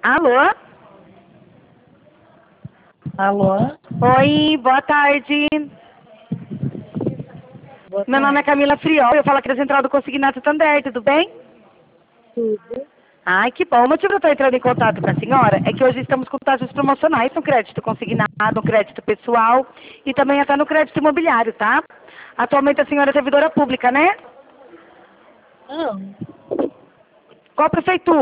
Alô? Alô? Oi, boa tarde. Boa Meu nome é tarde. Camila Friol, eu falo aqui da Central do Consignato Santander, tudo bem? Tudo. Ai, que bom. O motivo de eu estar entrando em contato com a senhora é que hoje estamos com taxas promocionais no crédito consignado, no crédito pessoal e também até no crédito imobiliário, tá? Atualmente a senhora é servidora pública, né? Não. Qual prefeitura?